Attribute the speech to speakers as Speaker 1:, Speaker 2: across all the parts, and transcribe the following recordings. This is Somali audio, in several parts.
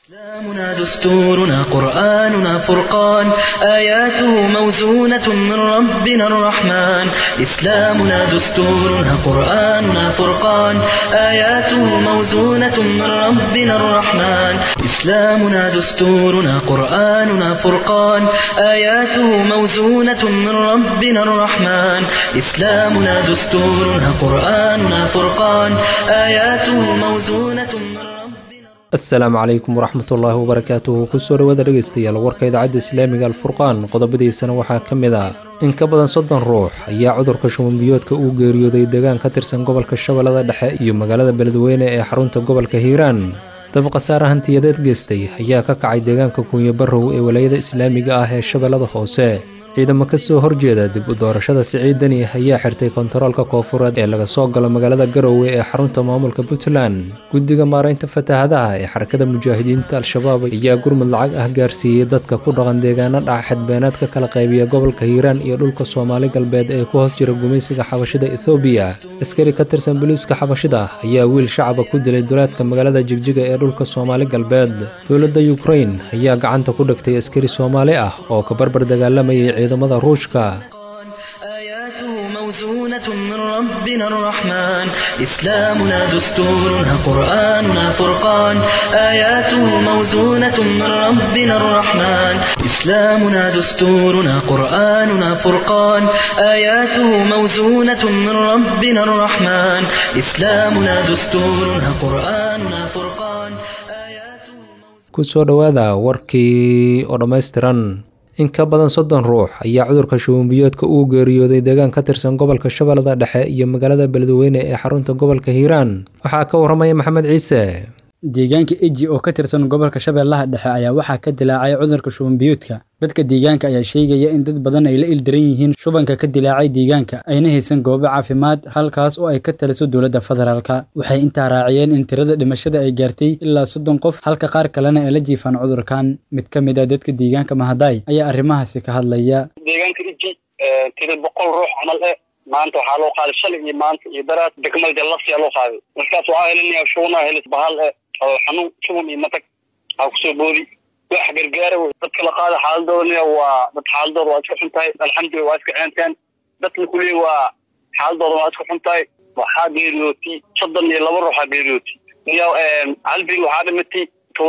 Speaker 1: إسلامنا دستورنا قرآننا فرقان آياته موزونة من ربنا الرحمن إسلامنا دستورنا قرآننا فرقان آياته موزونة من ربنا الرحمن إسلامنا دستورنا قرآننا فرقان آياته موزونة من ربنا الرحمن إسلامنا دستورنا قرآننا فرقان آياته موزونة من ربنا
Speaker 2: asalaamu calaykum waraxmatullaahi wabarakaatuhu kusoo dhawaada dhegaystayaal warka idaacadda islaamiga alfurqaan qodobadiisana waxaa ka mid ah in ka badan 30 ruux ayaa cudurka shubanbiyoodka uu geeriyooday deegaan ka tirsan gobolka shabeellada dhexe iyo magaalada beledweyne ee xarunta gobolka hiiraan dab khasaare hantiyadeed geystay ayaa ka kacay deegaanka kunya barrow ee walayada islaamiga ah ee shabeellada hoose ciidamo ka soo horjeeda dib u doorashada siciidani ayaa xirtay kontaroolka koonfureed ee laga soo galo magaalada garowe ee xarunta maamulka puntland guddiga maaraynta fatahaadaha ee xarakada mujaahidiinta al-shabaab ayaa gurmud lacag ah gaarsiiyey dadka ku dhaqan deegaano dhaca xadbeenaad ka kala qaybiya gobolka hiiraan iyo dhulka soomaali galbeed ee ku hoos jira gumaysiga xabashida ethoobiya askari ka tirsan booliiska xabashida ayaa wiil shacaba ku dilay duleedka magaalada jigjiga ee dhulka soomaali galbeed dowladda yukrain ayaa gacanta ku dhigtay askari soomaali ah oo ka barbar dagaalamayay ciidamada ruushka
Speaker 1: آياته موزونة من ربنا الرحمن إسلامنا دستورنا قرآننا فرقان آياته موزونة من ربنا الرحمن إسلامنا دستورنا قرآننا فرقان آياته موزونة من ربنا الرحمن إسلامنا دستورنا قرآننا فرقان آياته
Speaker 2: kusoo dhawaada warkii oo dhammaystiran in ka badan 30 ruux ayaa cudurka shubanbiyoodka uu geeriyooday deegaan ka tirsan gobolka shabeellada dhexe iyo magaalada beledweyne ee xarunta gobolka hiiraan waxaa ka waramaya maxamed ciise
Speaker 3: deegaanka eji oo ka tirsan gobolka shabeellaha dhexe ayaa waxaa ka dilaacay cudurka shubanbiyoodka dadka deegaanka ayaa sheegaya in dad badan ay la ildaran yihiin shubanka ka dilaacay deegaanka ayna haysan goobo caafimaad halkaas oo ay ka taliso dowladda federaalka waxay intaa raaciyeen in tirada dhimashada ay gaartay ilaa 30 qof halka qaar kalena ay la jiifaan cudurkan mid ka mid ah dadka deegaanka Mahaday ayaa arrimahaasi ka hadlaya
Speaker 4: deegaanka eji tiro 100 ruux camal maanta waxaa loo qaaday shalay iyo maanta iyo daraad degmada Jallafsi loo qaaday markaas waxaa helinaya shuuna helis bahal xanuun shuban iyo matag ha ku soo boodi wax gargaar dadka la qaada xaaladooda waa dad xaaladooda waa iska xuntahay alxamdulillah waa iska ceenteen dadka kulli waa xaaladooda waa iska xuntahay waxaa geeriyootay 32 ruux geeriyootay niyo halbil waxaa dhimatay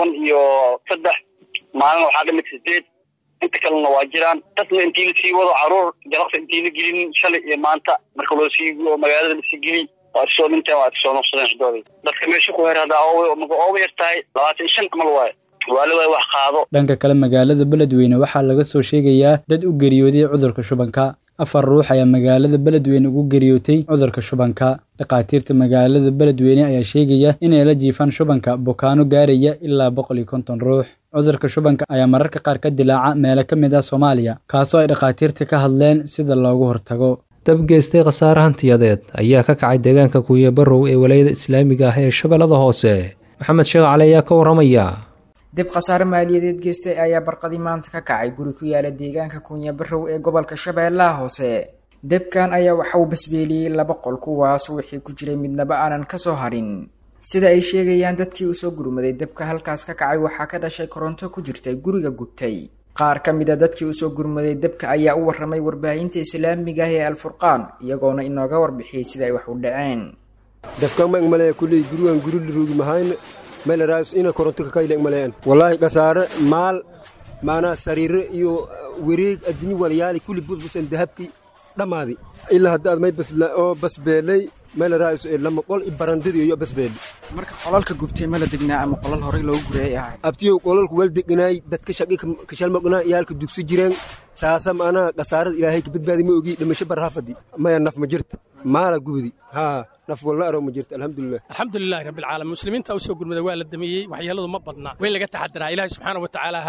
Speaker 4: 13 maalin waxaa dhimatay 8 inta kalena waa jiraan dadna intii la sii wado caruur jalaqsa intii la gelin shalay iyo maanta marka loo sii magaalada la sii gelin waa soo dhinteen waa soo noqdeen xidooday dadka meesha ku heerada oo yartahay 25 camal waay waalida wax qaado
Speaker 3: dhanka kale magaalada beledweyne waxaa laga soo sheegayaa dad u geeriyooday cudurka shubanka 4 ruux ayaa magaalada beledweyne ugu geeriyootay cudurka shubanka dhaqaatiirta magaalada beledweyne ayaa sheegaya inay la jiifaan shubanka bukaano gaaraya ilaa 150 ruux cudurka shubanka ayaa mararka qaar ka dilaaca meelo ka mid ah Soomaaliya kaasoo ay dhaqaatiirta ka hadleen sida loogu hortago
Speaker 2: dab geystay khasaare hantiyadeed ayaa ka kacay deegaanka kunya barrow ee walayada islaamiga ah ee shabeellada hoose maxamed sheekh cali ayaa ka waramaya
Speaker 5: dib khasaare maaliyadeed geystay ayaa barqadii maanta ka kacay guri ku yaala deegaanka kunya barrow ee gobolka shabeellaha hoose debkan ayaa waxa uu basbeeliyey 2 qol kuwaas wixii ku jiray midnaba aanan ka soo harin sida ay sheegayaan dadkii u soo gurmaday debka halkaas ka kacay waxaa ka dhashay koronto ku jirtay guriga gubtay qaar ka mid ah dadkii u soo gurmaday debka ayaa u waramay warbaahinta islaamiga ah ee alfurqaan iyagoona inooga warbixiyay sida ay wax u dhaceen
Speaker 6: debkan ma malay kulli gurigan guri ruugi mahayn meel raas ina koronto ka kayleeg maleen wallahi qasaare maal maana sariir iyo wareeg adni walayaali kulli budbusan dahabki dhamaadi ilaa hadda may basbeelay meel raas lama qol ibarandidi iyo basbeel
Speaker 5: marka qolalka gubtay mala degnaa ama qolal hore loo gureeyay ah
Speaker 6: abtiyo qolalku wal degnay dadka shaqi ka shalmaqna yaalka dugsi jireen saasa maana qasaarada ilaahay ka badbaadi ma ogi dhimasho barhafadi ma naf ma jirta maala gubdi ha naf wala aro ma jirta
Speaker 7: alxamdulillah rabbil alamin muslimiinta u soo gurmada waa la damiyay waxyeeladu ma badna way laga taxadiraa ilaahay subhanahu wa ta'ala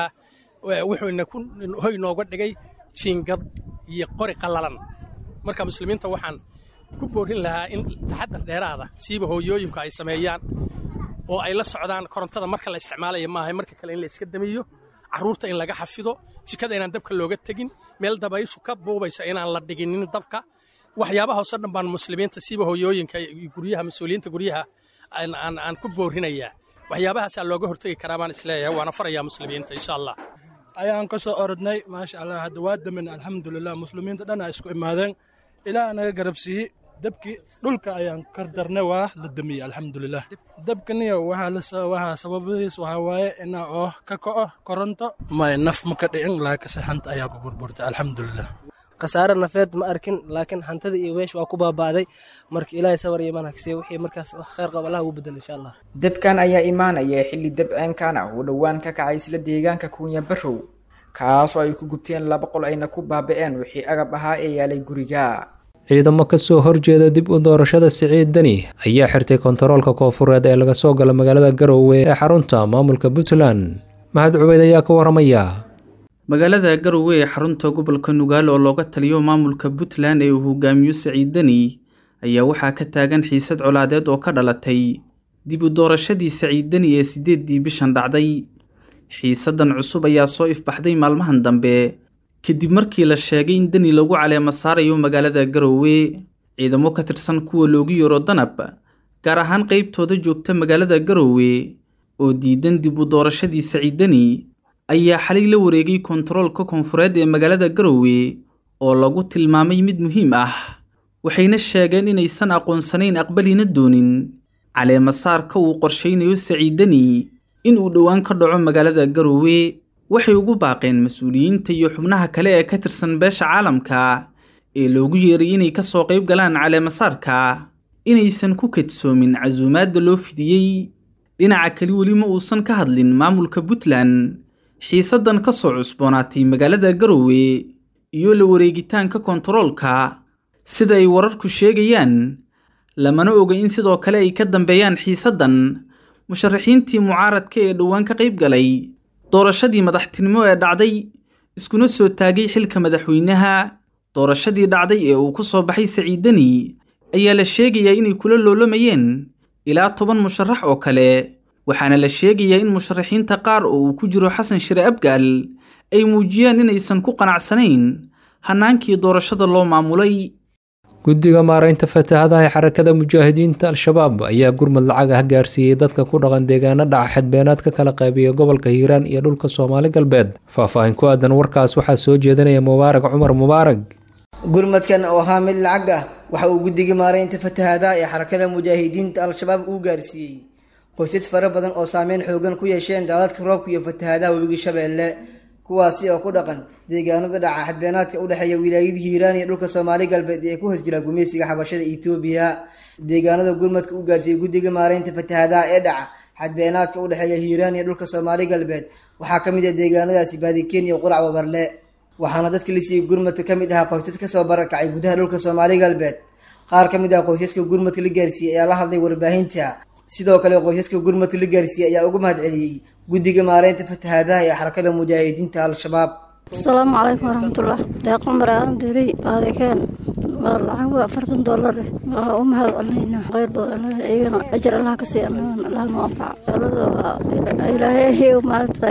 Speaker 7: wuxuu hoy nooga dhigay jiingad iyo qori qalalan marka muslimiinta waxaan ku boorin lahaa in taxadar dheeraada siiba hooyooyinka ay sameeyaan oo ay la socdaan korontada marka la isticmaalayo maahay marka kale in la iska damiyo caruurta in laga xafido jikada inaan dabka looga tagin meel dabayshu ka buubaysa inaan la dhiginin dabka waxyaabaha oo dhan baan muslimiinta siiba hooyooyinka guryaha mas'uuliyiinta guryaha aan ku boorinayaa waxyaabahaasaa looga hortegi karaa baan isleeyahay waana farayaa muslimiinta insha allah
Speaker 8: ayaan ka soo orodnay maasha allah hadda waa damin alxamdulilah muslimiinta dhan ay isku imaadeen ilaa naga garabsiiyey dabkii dhulka ayaan kardarnay waa la damiyey alxamdulilah dabkaniyo waxaa sababadiis waxaa waaye inaa oo ka ko'o koronto may naf ma ka dhicin laakiinse hanta ayaa ku burburtay alxamdulilah
Speaker 9: khasaare nafeed ma arkin laakiin hantada iyo weesh waa ku baaba'day marka ilaahay sabar iyo managsiye wixii markaas wax khayr qaba allah ugu bedel insha allah
Speaker 5: dabkan ayaa imaanaya xilli dabceenkan ah oo dhowaan ka kacay isla deegaanka Kunya Barrow kaasoo ay ku gubteen 2 qol ayna ku baaba'een wixii agab ahaa ee yaalay guriga
Speaker 2: ciidamo ka soo horjeeda dib u doorashada Siciid Dani ayaa xirtay kontaroolka koonfureed ee laga soo galo magaalada Garowe ee xarunta maamulka Puntland Mahad Cubeyd ayaa ka waramaya
Speaker 10: magaalada Garowe ee xarunta gobolka Nugaal oo looga taliyo maamulka Puntland ee uu hogaamiyo Siciid Dani ayaa waxaa ka taagan xiisad colaadeed oo ka dhalatay dib u doorashadii Siciid Dani ee 8 bishan dhacday xiisadan cusub ayaa soo ifbaxday maalmahan dambe kadib markii la sheegay in Dani lagu caleema saarayo magaalada Garowe ciidamo ka tirsan kuwa loogu yeero Danab gaar ahaan qaybtooda joogta magaalada Garowe oo diidan dib u doorashadii Siciid Dani ayaa xalay la wareegay kontaroolka koonfureed ee magaalada Garowe oo lagu tilmaamay mid muhiim ah waxayna sheegeen inaysan aqoonsanayn aqbalina doonin caleema saarka uu qorsheynayo Siciid Dani in uu dhawaan ka dhaco magaalada Garowe waxay ugu baaqeen mas'uuliyiinta iyo xubnaha kale ee ka tirsan beesha caalamka ee loogu yeeray inay ka soo qayb galaan caleema saarka inaysan ku kadsoomin casuumaadda loo fidiyey dhinaca kale weli ma uusan ka hadlin maamulka Puntland xiisadan ka soo cusboonaatay magaalada Garowe iyo la wareegitaanka kontaroolka sida ay wararku sheegayaan lamana oga in sidoo kale ay ka dambeeyaan xiisadan musharaxiintii mucaaradka ee dhawaan ka qayb galay doorashadii madaxtinimo ee dhacday iskuna soo taagay xilka madaxweynaha doorashadii dhacday ee uu ku soo baxay Siciid Dani ayaa la sheegayaa inay kula loolamayeen ilaa 10 musharax oo kale waxaana la sheegayaa in musharaxiinta qaar oo uu ku jiro Xasan Shire Abgaal ay muujiyaan inaysan ku qanacsanayn hanaankii doorashada loo maamulay
Speaker 2: guddiga maareynta fatahaadaha ee xarakada mujaahidiinta al-shabaab ayaa gurmad lacag ah gaarsiiyey dadka ku dhaqan deegaano dhaca xadbeenaad ka kala qaybiya gobolka Hiiraan iyo dhulka Soomaali galbeed faahfaahin ku aadan warkaas waxaa soo jeedinaya Mubaarak Cumar Mubaarak
Speaker 11: gurmadkan oo ahaa mid lacag ah waxa uu guddiga maareynta fatahaadaha ee xarakada mujaahidiinta al-shabaab uu gaarsiiyey qoysas fara badan oo saameyn xoogan ku yeesheen daadadka roobka iyo fatahaadaha webiga Shabeelle kuwaasi oo ku dhaqan deegaanada dhaca xadbeenaadka u dhaxeeya wilaayada Hiiraan iyo dhulka Soomaali galbeed ee ku hosjira gumeysiga xabashada Itoobiya deegaanada gurmadka u gaarsiiyey guddiga maareynta fatahaadaha ee dhaca xadbeenaadka u dhaxeeya Hiiraan iyo dhulka Soomaali galbeed waxaa kamid ah deegaanadaasi Baadikeen iyo Qurac Wabarle waxaana dadka la siiyey gurmadka kamid ah qoysas ka soo barakacay gudaha dhulka Soomaali galbeed qaar kamid ah qoysaska gurmadka la gaarsiiyey ayaa la hadlay warbaahinta sidoo kale qoysaska gurmadka la gaarsiiyey ayaa ugu mahadceliyey guddiga maareynta fatahaadaha ee xarakada mujaahidiinta al-shabaab
Speaker 12: السلام عليكم ورحمة الله داق عمر عندي بعد كان والله $40 وأمها علينا غير أينا أجر الله كسي الله موفق إلهي ومعرفة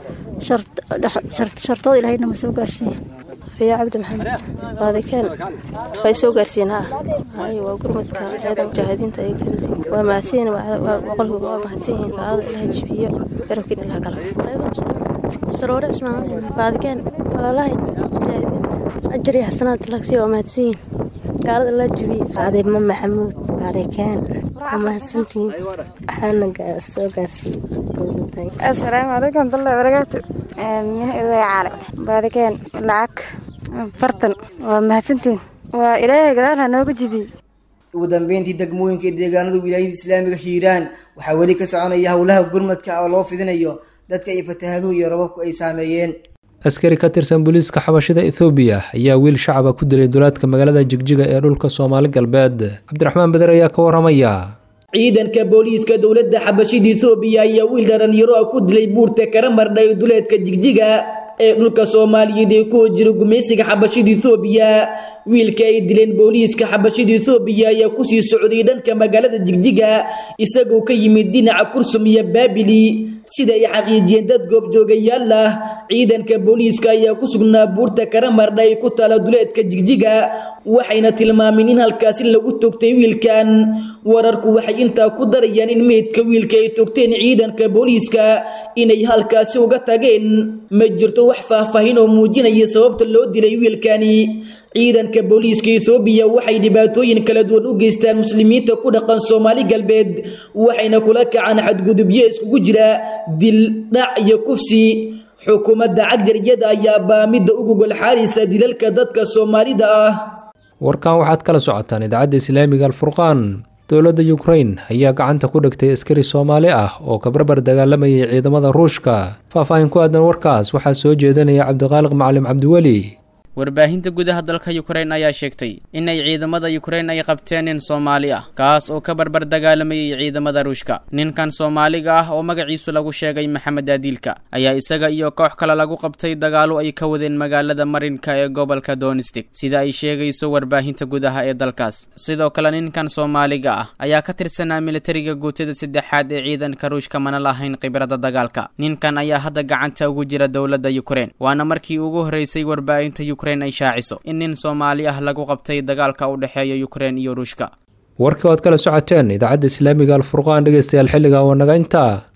Speaker 12: شرط إلهينا مسوق قرسي
Speaker 13: في عبد محمد بعد كان فيسوق قرسينا أيوة وقرمتك هذا مجاهدين تأيك ومعسين وقلبه ومعسين هذا إلهي جبيه يركين الله قلب سرور اسمه بعد كان والله أجري حسنات لكسي ومعسين قال الله جبيه
Speaker 14: هذا إمام محمود بعد كان وما سنتين حنا سوق قرسي
Speaker 15: السلام عليكم ورحمة الله وبركاته من إذا عارف بعد كان لعك فرطن ومهتنتين وإلهي قدرها نوجد جبي
Speaker 11: ugu dambeyntii degmooyinka deegaanada wilaayada islaamiga Hiiraan waxa wali ka soconaya hawlaha gurmadka oo loo fidinayo dadka ay fatahaaduhu iyo rababku ay saameeyeen
Speaker 2: askari ka tirsan booliiska xabashada Itoobiya ayaa wiil shacab ku dilay duleedka magaalada Jigjiga ee dhulka Soomaali galbeed Cabdiraxmaan Badar ayaa ka waramaya
Speaker 16: ciidanka booliiska dawladda xabashida Itoobiya ayaa wiil dhalinyaro ku dilay buurta Karamardhay duleedka Jigjiga ee dhulka Soomaaliyeed ee ku jira gumeysiga xabashida Itoobiya wiilka ay dileen booliiska xabashida Itoobiya ayaa ku sii socday dhanka magaalada Jigjiga isagoo ka yimid dhinaca Kursum iyo Baabili sida ay xaqiijiyeen dad goobjoogayaal ah ciidanka booliiska ayaa ku sugnaa buurta Karamardha ee ku taala duleedka Jigjiga waxayna tilmaameen in halkaasi lagu toogtay wiilkan wararku waxay intaa ku darayaan in meedka wiilka ay toogteen ciidanka booliiska inay halkaasi uga tageen ma jirto wax faahfaahin oo muujinaya sababta loo dilay wiilkani ciidanka booliiska Itoobiya waxay dhibaatooyin kala duwan u geystaan muslimiinta ku dhaqan Soomaali galbeed waxayna kula kacaan xadgudubyo iskugu jira dil dhac iyo kufsi xukuumadda cagjariyada ayaa baamida ugu gol xaalisa dilalka dadka Soomaalida ah
Speaker 2: warkan waxaad kala socotaan idaacadda Islaamiga Al-Furqaan dowladda Ukraine ayaa gacanta ku dhigtay askari Soomaali ah oo ka barbar dagaalamayay ciidamada Ruushka faahfaahin ku aadan warkaas waxaa soo jeedinaya Cabdiqaaliq Macallim Cabdiwali
Speaker 17: warbaahinta gudaha dalka Ukraine ayaa sheegtay in ay ciidamada Ukraine ay qabteen nin Soomaali ah kaas oo ka barbar dagaalamayay ciidamada Ruushka ninkan Soomaaliga ah oo magaciisu lagu sheegay Maxamed Adilka ayaa isaga iyo koox kale lagu qabtay dagaalo ay ka wadeen magaalada Marinka ee gobolka Donetsk sida ay sheegayso warbaahinta gudaha ee dalkaas sidoo kale ninkan Soomaaliga ah ayaa ka tirsanaa militariga guutada saddexaad ee ciidanka Ruushka mana lahayn khibrada dagaalka ninkan ayaa hadda gacanta ugu jira dowladda Ukraine waana markii ugu horeysay warbaahinta ay shaaciso in nin Soomaali ah lagu qabtay dagaalka u dhaxeeya Ukraine iyo Ruushka
Speaker 2: warkii aad kala socoteen idaacadda Islaamiga Al-Furqaan dhageystayaal xilliga oo naga intaa